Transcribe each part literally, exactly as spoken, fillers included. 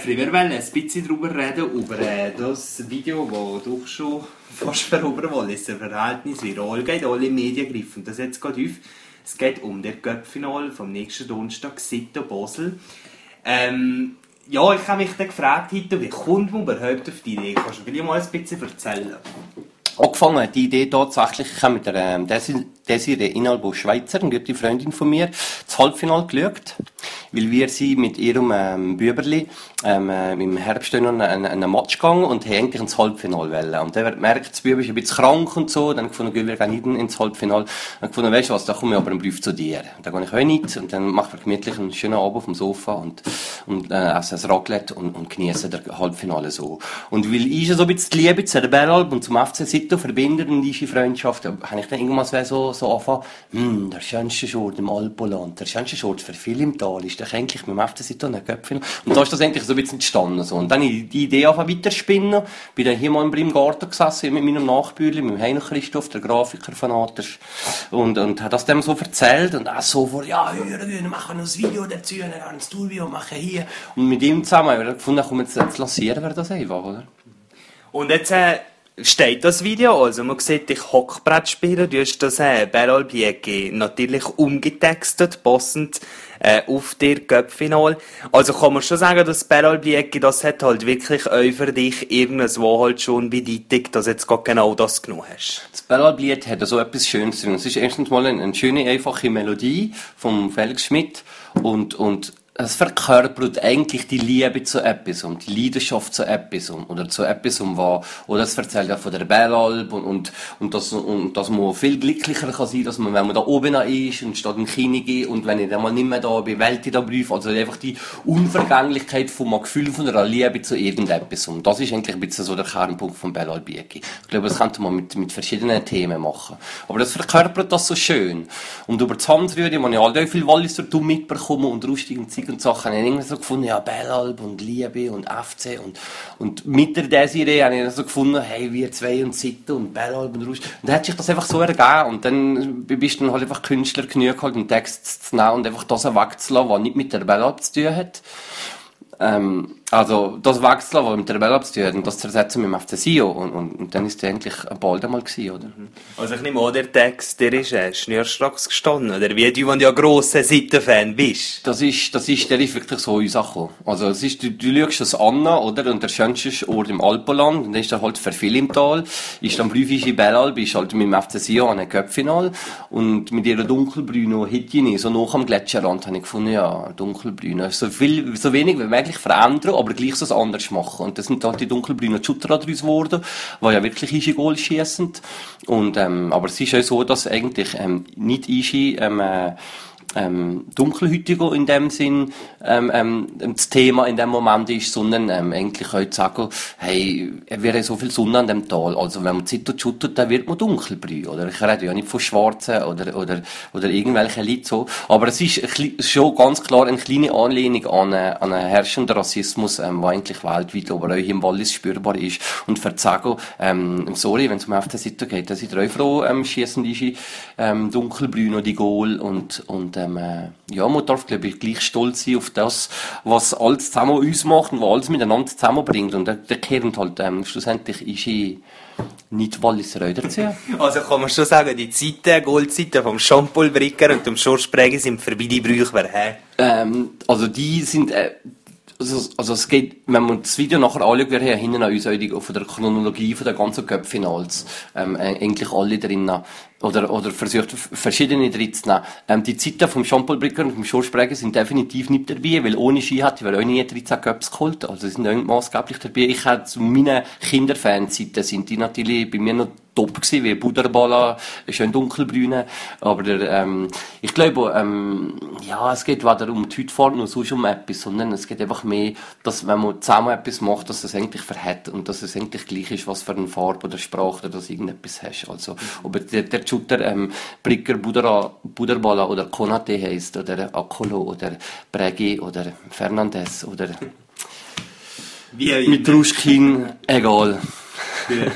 wir wollen ein bisschen darüber reden, über äh, das Video, das doch schon fast für Oberwalliser Verhältnis viral geht, alle Medien greifen das jetzt gerade auf. Es geht um das Cup-Finale vom nächsten Donnerstag, Sito Basel. Ähm, ja, ich habe mich dann gefragt, heute, wie kommt man überhaupt auf die Idee? Kannst du mir mal ein bisschen erzählen? Angefangen hat die Idee tatsächlich, ich habe mit der ähm, Desi- Desiree Inalbo-Schweizer, eine gute Freundin von mir, das Halbfinale geschaut, weil wir sie mit ihrem ähm, Büberli ähm, äh, im Herbst noch einen, einen Match gegangen und haben eigentlich ins Halbfinale wollen. Und dann hat gemerkt, das Büber ist ein bisschen krank und so, dann gefunden, wir gehen nicht ins Halbfinale. Dann gefunden, weißt du was, da komme ich aber einen Brief zu dir. Dann gehe ich auch nicht und dann machen wir gemütlich einen schönen Abend auf dem Sofa und, und äh, essen ein Raclette und, und genießen das Halbfinale so. Und weil ich so ein bisschen die Liebe zu der Bäralb und zum F C Sito verbindet und diese Freundschaft, habe ich dann irgendwann so, so angefangen, hm, der schönste Schort im Alpoland, der schönste Schort für viele im Tal ist doch eigentlich mit dem F C Sito ein Köpfchen. Und da ist das eigentlich so ein bisschen entstanden. So. Und dann habe ich die Idee angefangen weiterspinnen, bin dann hier mal im Garten gesessen mit meinem Nachbühler, mit dem Heino Christoph, der Grafiker von Aters, und, und hat das dem so erzählt und auch so vor, ja, hören, wir machen noch ein Video dazu, dann ein Studio machen hier. Und mit ihm zusammen haben wir gefunden, komm, jetzt, jetzt lancieren wir das einfach, oder? Und jetzt äh, steht das Video, also man sieht dich Hockbrett spielen, du hast das äh, Bäralb Jäcki natürlich umgetextet, passend äh, auf der Cup-Finale. Also kann man schon sagen, dass Bäralb Jäcki, das hat halt wirklich auch für dich irgendwo halt schon bedeutet, dass du jetzt gerade genau das genommen hast. Das Bäralb-Lied hat so etwas Schönes drin. Es ist erstens mal eine, eine schöne, einfache Melodie vom Felix Schmidt und, und es verkörpert eigentlich die Liebe zu etwas und die Leidenschaft zu etwas oder zu etwas, was, oder es erzählt ja von der Bäralb und, und, und, das, und dass man viel glücklicher kann sein, dass man, wenn man da oben ist und statt im Kino geht und wenn ich dann mal nicht mehr da bin, Welt da prüfe, also einfach die Unvergänglichkeit vom Gefühl von einer Liebe zu irgendetwas. Und das ist eigentlich ein bisschen so der Kernpunkt von Bäralb Jäcki. Ich glaube, das könnte man mit, mit verschiedenen Themen machen. Aber das verkörpert das so schön. Und über das Handrühren, man ja all viel Walliser mitbekommen und rustigen Zeit und Sachen, habe ich irgendwie so gefunden, ja, Bäralb und Liebe und F C und, und mit der Desiree habe ich dann so gefunden, hey, wir zwei und Sito und Bäralb und Rust. Und dann hat sich das einfach so ergeben und dann bist du dann halt einfach Künstler genug, halt einen Text zu nehmen und einfach das wegzulassen, was nicht mit der Bäralb zu tun hat. Ähm, also, das wegzulassen, was mit der Bäralb zu tun hat und das zu ersetzen mit dem F C Sion und, und, und dann ist es eigentlich bald einmal gewesen, oder? Also ich nehme an, der Text, der ist äh, schnürstracks gestanden, oder wie du, wenn du ja grosser Sito-Fan bist. Das ist, das ist, der ist wirklich so uns angekommen. Also, es ist, du, du schaust das an, oder? Und der schönste Ort im Alpenland, und dann ist er halt für viele im Tal, ist dann prüfische Bäralb, ist halt mit dem F C Sion an einem Cup-Final, und mit ihrer dunkelbrünen Hittine, so nach am Gletscherrand, habe ich gefunden, ja, dunkelbrüne, so viel, so wenig wie möglich verändern, aber gleich so anders machen. Und das sind halt die dunkelbrünen Shooter daraus geworden, die ja wirklich Ischi Goal schiessen. Und, ähm, aber es ist auch so, dass eigentlich, ähm, nicht Ischi, ähm, äh, ähm, dunkelhütiger in dem Sinn ähm, ähm, das Thema in dem Moment ist, sondern ähm, eigentlich heute sagen, hey, er wäre so viel Sonne an dem Tal, also wenn man Sito shootet, dann wird man dunkelbrün, oder? Ich rede ja nicht von Schwarzen oder, oder, oder irgendwelchen Leuten so, aber es ist schon ganz klar eine kleine Anlehnung an, äh, an einen herrschenden Rassismus, ähm, der eigentlich weltweit, aber auch hier im Wallis spürbar ist, und für zu sagen, ähm, sorry, wenn es um F C Sito geht, dann seid ihr auch froh, ähm, schiessen die ähm, dunkelbrün oder die Goal und, und ähm, äh, ja, man darf, glaube ich, gleich stolz sein auf das, was alles zusammen uns macht und was alles miteinander zusammenbringt. Und der, der kehrt halt ähm, schlussendlich ist ich nicht Walliser auch dazu. Also kann man schon sagen, die Zeiten, Goldzeiten vom Jean-Paul Bricker und dem Georges Präge sind vorbei, die Brüchwer, hä? Ähm, also die sind... Äh, Also, also es geht, wenn man das Video nachher anschaut, wir haben hinten an uns auch von der Chronologie von der ganzen Cup-Finals ähm, eigentlich alle drinnen oder, oder versucht, verschiedene drin zu nehmen. Ähm, die Zeiten vom Jean-Paul Bricker und vom Georges Präge sind definitiv nicht dabei, weil ohne Ski hätte ich auch nie dreizehn Cups geholt. Also sie sind auch maßgeblich dabei. Ich hätte zu meinen Kinderfanzeiten sind die natürlich bei mir noch top gewesen, wie Buderballa, schön dunkelbrüne, aber der, ähm, ich glaube, ähm, ja, es geht weder um die Hautfarbe noch sonst um etwas, sondern es geht einfach mehr, dass wenn man zusammen etwas macht, dass es eigentlich verhält und dass es eigentlich gleich ist, was für eine Farbe oder Sprache oder dass irgendetwas hast. Also, ob der, der Shooter, ähm, Bricker, Budera, Buderballa oder Konate heisst, oder Akolo, oder Bregi, oder Fernandes, oder wie mit Ruschkin, egal.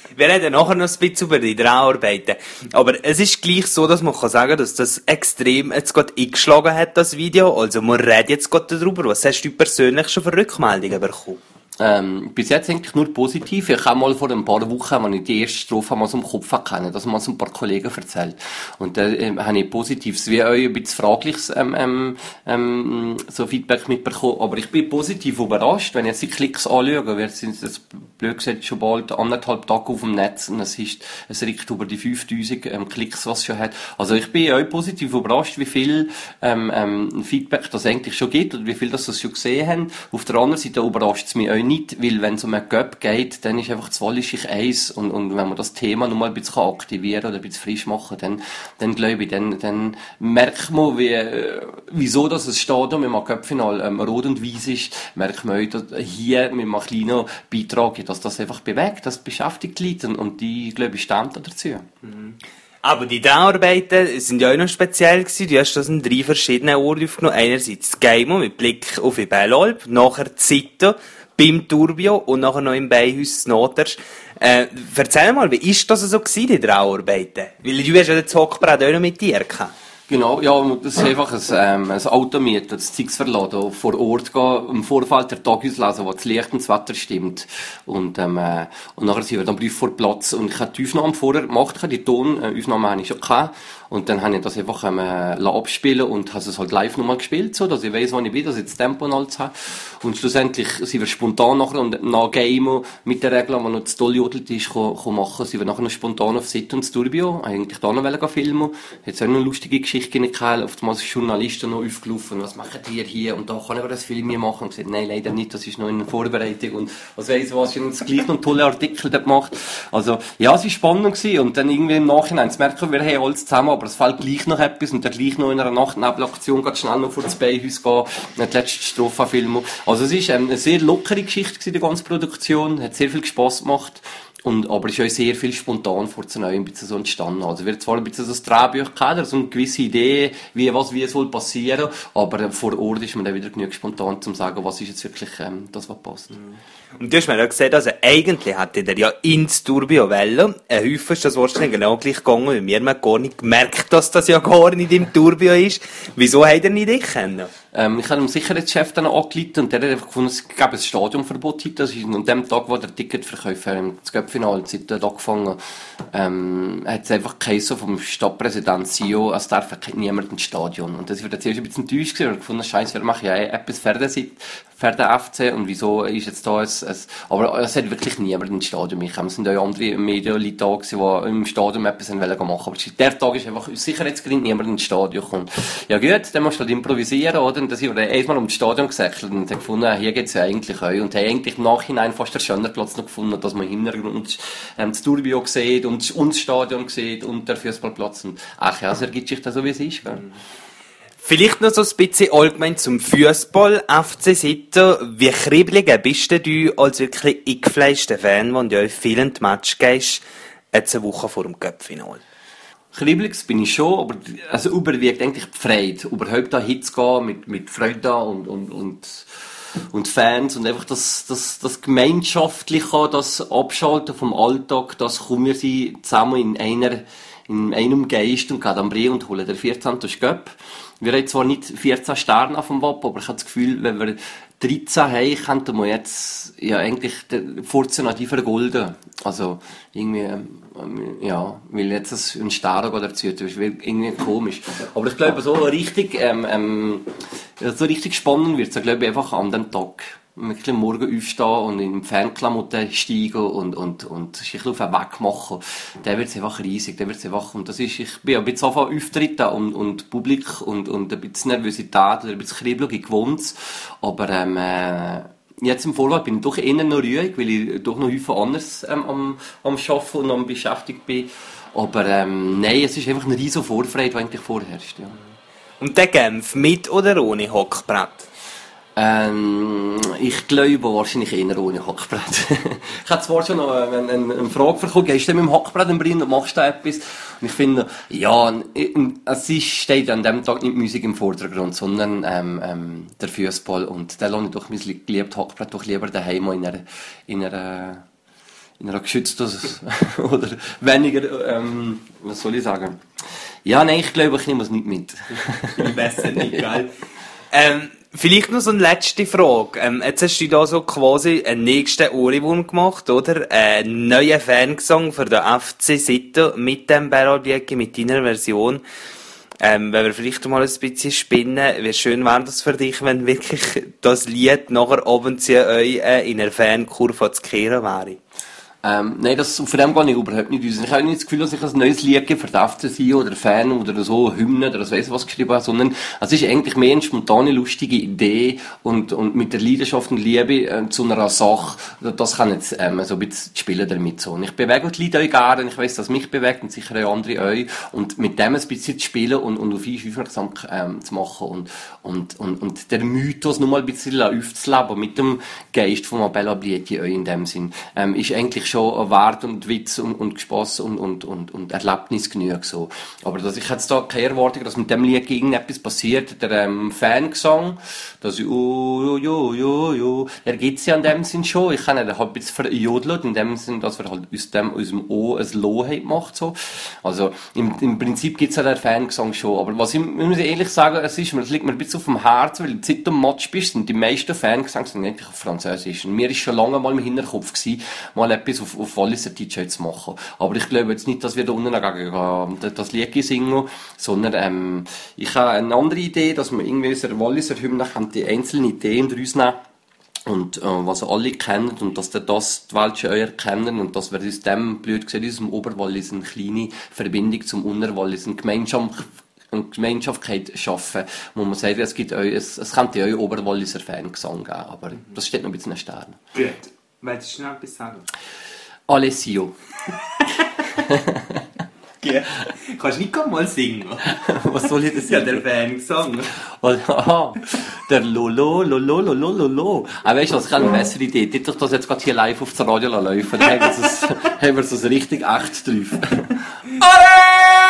Wir reden nachher noch ein bisschen über die Dreharbeiten. Aber es ist gleich so, dass man kann sagen, dass das extrem jetzt gerade eingeschlagen hat, das Video. Also man redet jetzt gerade darüber. Was hast du persönlich schon für Rückmeldungen bekommen? Ähm, bis jetzt eigentlich nur positiv. Ich habe mal vor ein paar Wochen, als ich die erste Strophe mal so im Kopf hatte, das mal so ein paar Kollegen erzählt. Und da äh, habe ich Positives wie euch ein bisschen Fragliches ähm, ähm, ähm, so Feedback mitbekommen. Aber ich bin positiv überrascht, wenn ich jetzt die Klicks anschaue. Wir sind jetzt, blöd gesagt, schon bald anderthalb Tage auf dem Netz und es ist, es liegt über die fünftausend ähm, Klicks, was es schon hat. Also ich bin euch positiv überrascht, wie viel ähm, ähm, Feedback das eigentlich schon gibt und wie viel das schon gesehen haben. Auf der anderen Seite überrascht es mich euch nicht, weil wenn es um einen Göpp geht, dann ist einfach das Wallischig eins und, und wenn man das Thema noch mal ein bisschen aktivieren oder ein bisschen frisch machen, dann, dann glaube ich, dann, dann merkt man, wie, äh, wieso das ein Stadion mit einem Göpp-Final ähm, rot und weiß ist, merkt man auch, dass hier mit einem kleinen Beitrag, dass das einfach bewegt, das beschäftigt Leute und, und die, glaube ich, stimmt dazu. Mhm. Aber die Dreharbeiten sind ja auch noch speziell gewesen. Du hast das in drei verschiedenen Orten aufgenommen. Einerseits das Geimo mit Blick auf die Bellalp, nachher die Zito, beim Turbio und nachher noch im Beihaus Noters. Äh, erzähl mal, wie ist das so gewesen, die Dreharbeiten? Weil du hast ja das Hockbrett auch noch mit dir gehabt. Genau, ja, das ist einfach ein, ähm, ein Auto mieten, das Zeugs verladen, vor Ort gehen, im Vorfeld der Tag auslesen, wo das Licht und das Wetter stimmt. Und, ähm, äh, und nachher sind wir dann brief vor Platz. Und ich habe die Aufnahmen vorher gemacht, die Tonaufnahmen habe ich schon gehabt. Und dann habe ich das einfach ähm, äh, abspielen und habe es halt live nochmal gespielt, so, dass ich weiss, wann ich bin, dass ich das Tempo und alles habe. Und schlussendlich sind wir spontan nachher und nach Game mit der Regel, wenn noch das Dolljodel-Tisch machen, sind wir nachher noch spontan auf Sit und das Turbio, eigentlich da noch wollen filmen. Jetzt auch noch eine lustige Geschichte gehabt, oftmals Journalisten noch aufgelaufen, was macht ihr hier? Und da kann ich das Film machen. Und gesagt, nein, leider nicht, das ist noch in der Vorbereitung. Und was weiss was, ich habe gleich noch tolle Artikel dort gemacht. Also, ja, es war spannend gewesen. Und dann irgendwie im Nachhinein zu merken, wir haben alles zusammen, aber es fällt gleich noch etwas und dann gleich noch in einer Nachtnebelaktion ganz schnell noch vor das Beihaus gehen, die letzte Strophe filmen. Also es war ähm, eine sehr lockere Geschichte gewesen, die ganze Produktion, hat sehr viel Spass gemacht. Und, aber es ist auch sehr viel spontan vor zu neu ein bisschen so entstanden. Also, wir haben zwar ein bisschen so ein Drehbuch gehabt, so eine gewisse Idee, wie, was, wie soll passieren, aber vor Ort ist man dann wieder genug spontan, um zu sagen, was ist jetzt wirklich, ähm, das, was passt. Und du hast mir ja gesagt, also eigentlich hätte der ja ins Turbio wollen. Ein Häufig ist das wahrscheinlich genau gleich gegangen, weil wir haben gar nicht gemerkt, dass das ja gar nicht im Turbio ist. Wieso hat er nicht dich kennen? Ähm, ich habe dem Sicherheitschef dann angeleitet und der hat einfach gefunden, es gäbe ein Stadionverbot heute. Das ist an dem Tag, wo der Ticketverkäufer im Cup-Final seit dort angefangen ähm, hat es einfach geheißen vom Stadtpräsident C E O, es darf niemand ins Stadion. Und das war dann zuerst ein bisschen enttäuscht gewesen, weil ich gefunden, Scheiße, wir machen ja etwas für den, für den F C und wieso ist jetzt da ein, ein aber es hat wirklich niemand ins Stadion mitgekommen. Es sind auch andere Medien da gewesen, die im Stadion etwas machen wollten. Aber der Tag ist einfach aus Sicherheitsgründen niemand ins Stadion gekommen. Ja gut, dann musst du halt improvisieren, oder? Und dann sind wir einmal um das Stadion gesäckelt und haben gefunden, hier geht's ja eigentlich auch. Und haben eigentlich im Nachhinein fast den schönen Platz noch gefunden, dass man im Hintergrund ähm, das Turbio sieht und, und das Stadion sieht und der Fußballplatz. Und ach ja, es ergibt sich das so, wie es ist. Gell? Vielleicht noch so ein bisschen allgemein zum Fußball. F C Sitten, wie kribbelig bist du als wirklich eingefleischter Fan, wenn du in vielen Match gehst, jetzt eine Woche vor dem Cup-Final? Kribbelig bin ich schon, aber also überwiegt eigentlich die Freude, überhaupt da hinzugehen mit, mit Freude und, und, und, und Fans und einfach das, das, das Gemeinschaftliche, das Abschalten vom Alltag, das kommen wir sie zusammen in einer, in einem Geist und gehen am Brie und holen den vierzehnten Cup. Wir haben zwar nicht vierzehn Sterne auf dem Wappen, aber ich habe das Gefühl, wenn wir dreizehn haben, könnten wir jetzt ja eigentlich die Fortuna die vergolden. Also irgendwie, ähm, ja, weil jetzt ein Stern dazu ist, irgendwie komisch. Aber ich glaube, so richtig, ähm, ähm, so richtig spannend wird es, glaube ich, einfach an dem Tag. Wirklich morgen aufstehen und in Fernklamotten steigen und, und, und sich ein bisschen auf den Weg machen. Der wird einfach riesig, der wird einfach, und das ist, ich bin ein bisschen anfangen Auftritte und, und Publik und, und ein bisschen Nervosität oder ein bisschen Kribbelig gewohnt. Aber, ähm, äh, jetzt im Vorfeld bin ich doch eher noch ruhig, weil ich doch noch häufig anders, ähm, am, am Arbeiten und am beschäftigt bin. Aber, ähm, nein, es ist einfach eine riesige Vorfreude, die eigentlich vorherrscht, ja. Und der Genf mit oder ohne Hockbrett? Ähm, ich glaube wahrscheinlich eher ohne Hockbrett. Ich habe zwar schon noch eine, eine, eine Frage bekommen, gehst du mit dem Hockbrett in Brin und machst da etwas? Und ich finde, ja, es ist, steht an dem Tag nicht Musik im Vordergrund, sondern ähm, ähm, der Fußball. Und da lasse ich doch mein geliebtes Hockbrett doch lieber daheim in einer, in einer in einer geschützten, oder weniger, ähm, was soll ich sagen? Ja, nein, ich glaube, ich nehme es nicht mit. Besser nicht, gell? Ähm, vielleicht noch so eine letzte Frage. Ähm, jetzt hast du da so quasi einen nächsten Ohrwurm gemacht, oder? Einen neuen Fangesang für den F C Sito mit dem Bäralbieki, mit deiner Version. Ähm, wenn wir vielleicht mal ein bisschen spinnen, wie schön wäre das für dich, wenn wirklich das Lied nachher oben zu euch äh, in einer Fankurve zu kehren wäre? Ähm, nein, das, von dem gehe ich überhaupt nicht aus. Ich habe nicht das Gefühl, dass ich ein neues Lied für die F C sein oder Fan oder so, Hymne oder das weiss was geschrieben habe, sondern es ist eigentlich mehr eine spontane, lustige Idee und, und mit der Leidenschaft und Liebe äh, zu einer Sache, das kann jetzt ähm, so ein bisschen spielen damit so. Und ich bewege die Leute euch gerne, ich weiss, dass mich bewegt und sicher auch andere euch und mit dem ein bisschen zu spielen und, und auf uns aufmerksam ähm, zu machen und, und, und, und der Mythos noch mal ein bisschen aufzuleben mit dem Geist von Mabella Blieti euch in dem Sinn, ähm, ist eigentlich schon Wert und Witz und, und Spass und, und, und, und Erlebnis genug, so. Aber dass ich jetzt da keine Erwartung, dass mit dem Lied irgendetwas passiert, der, ähm, Fangesang, dass ich, oh, jo, jo, jo, der gibt's ja in dem Sinn schon. Ich kann ihn halt ein bisschen verjodeln, in dem Sinn, dass wir halt aus dem, aus dem O ein Lo haben gemacht, so. Also, im, im Prinzip gibt's ja den Fangesang schon. Aber was ich, muss ich ehrlich sagen, es ist mir, es liegt mir ein bisschen auf dem Herzen, weil seit du im Match bist, sind die meisten Fangesänge sind eigentlich auf Französisch. Und mir ist schon lange mal im Hinterkopf gewesen, mal etwas auf, auf Walliser T-Shirt zu machen. Aber ich glaube jetzt nicht, dass wir da unten gegen das Lied singen, sondern ähm, ich habe eine andere Idee, dass man irgendwie aus der Walliser Hymne die einzelnen Ideen daraus nehmen und äh, was alle kennen und dass der das die Welt schon erkennen und dass wir aus dem, blöd gesagt, aus dem Oberwallis eine kleine Verbindung zum Unterwallis, eine Gemeinschaft eine Gemeinschaftlichkeit schaffen, wo man sagt, es gibt euch, es, es könnte euch Oberwalliser Fangesang geben, aber das steht noch ein bisschen in den Sternen. Gut. Willst du schnell etwas sagen? Alessio. Ja. Kannst du nicht mal singen? Was soll ich das Ja, der Fangesang. Aha, der Lolo, Lolo, Lolo, Lolo. Aber weißt du was, ich habe eine bessere Idee. Tut doch das jetzt gerade hier live auf das Radio laufen. Dann haben wir es, haben wir es richtig echt drauf. Alle!